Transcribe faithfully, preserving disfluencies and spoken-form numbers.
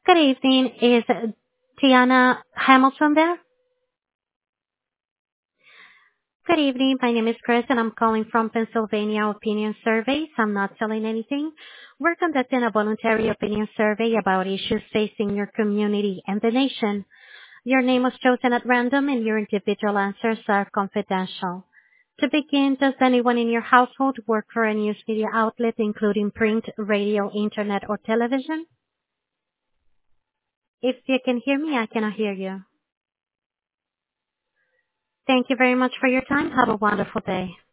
Good evening. Is Tiana Hamilton there? Good evening. My name is Chris, and I'm calling from Pennsylvania Opinion Surveys. I'm not selling anything. We're conducting a voluntary opinion survey about issues facing your community and the nation. Your name was chosen at random, and your individual answers are confidential. To begin, does anyone in your household work for a news media outlet, including print, radio, internet, or television? If you can hear me, I cannot hear you. Thank you very much for your time. Have a wonderful day.